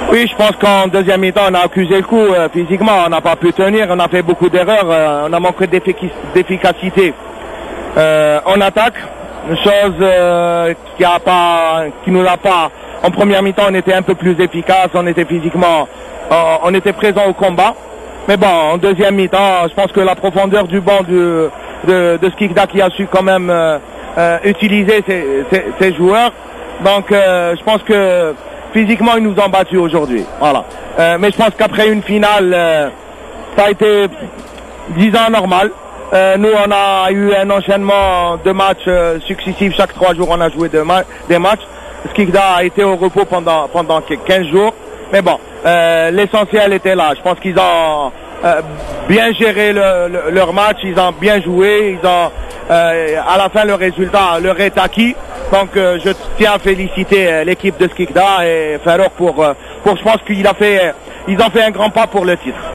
Oui, je pense qu'en deuxième mi-temps, on a accusé le coup physiquement. On n'a pas pu tenir, on a fait beaucoup d'erreurs, on a manqué d'efficacité en attaque. Une chose qui nous a pas. En première mi-temps, on était un peu plus efficace, on était physiquement, on était présent au combat. Mais bon, en deuxième mi-temps, je pense que la profondeur du banc de Skikda qui a su quand même utiliser ses joueurs. Donc, je pense que physiquement, ils nous ont battus aujourd'hui. Voilà. Mais je pense qu'après une finale, ça a été, disons, normal. Nous, on a eu un enchaînement de matchs successifs. Chaque 3 jours, on a joué des matchs. Skikda a été au repos pendant 15 jours. Mais bon, l'essentiel était là. Je pense qu'ils ont bien géré leur match. Ils ont bien joué. Ils ont, à la fin, le résultat leur est acquis. Donc, je tiens à féliciter l'équipe de Skikda et Farouk pour je pense qu'ils ont fait un grand pas pour le titre.